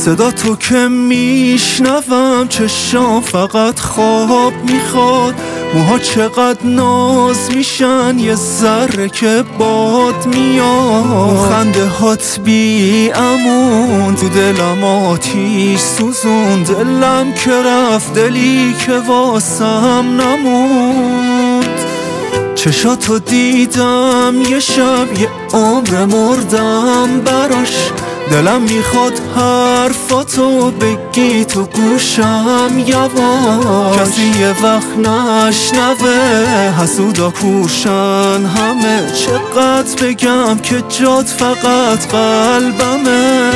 صدا تو که میشنوم چشام فقط خواب میخواد، موها چقدر ناز میشن یه ذره که باد میاد، خنده هات بی امون تو دلم آتیش سوزون، دلم که رفت دلی که واسم نموند. چشاتو دیدم یه شب یه عمر مردم براش، دلم میخواد حرفاتو بگی تو گوشم یواش، کسی یه وقت نشنوه حسودا کوشن همه، چقدر بگم که جات فقط قلبمه.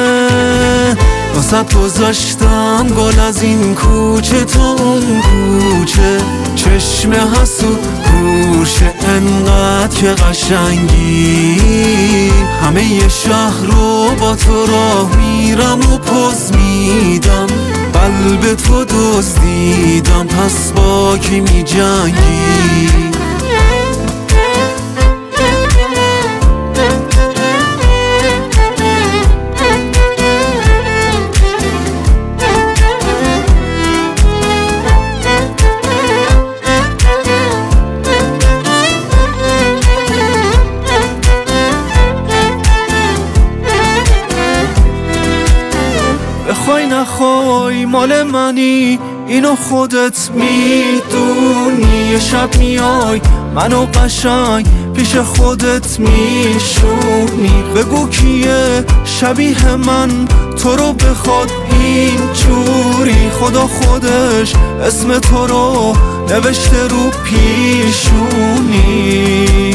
واسه گذاشتم گل از این کوچه تا اون کوچه، چشم حسود گوشه انقدر که قشنگی، همه ی شهر رو با تو راه میرم و پوز میدم، قلب تو دزدیدم پس با کی میجنگی؟ بخوای نخوای مال منی اینو خودت میدونی، یه شب میای منو قشنگ پیش خودت میشونی، بگو کیه شبیه من تو رو بخواد اینجوری، خدا خودش اسم تو رو نوشته رو پیشونی.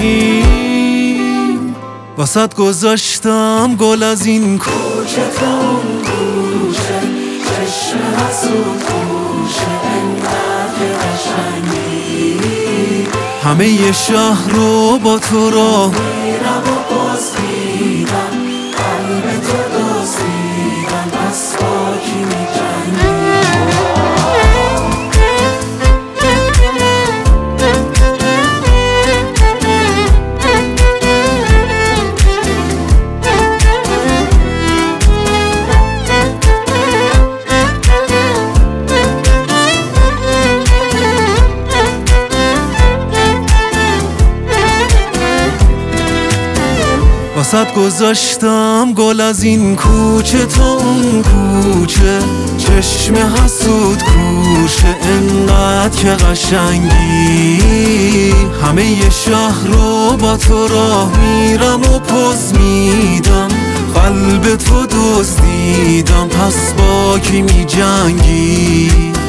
واسط گذاشتم گل از این کوچه تا اون کوچه، چشم حسود گوشه انقدر که قشنگی، همه ی شهر رو با تو راه میرم و باز میدم، قلب تو دزدیدم پس با کی میجنگی؟ واسط گذاشتم گل از این کوچه تا اون کوچه، چشم حسود کوشه انقدر که قشنگی، همه ی شهر رو با تو راه میرم و پوز میدم، قلب تو دزدیدم پس با کی میجنگی؟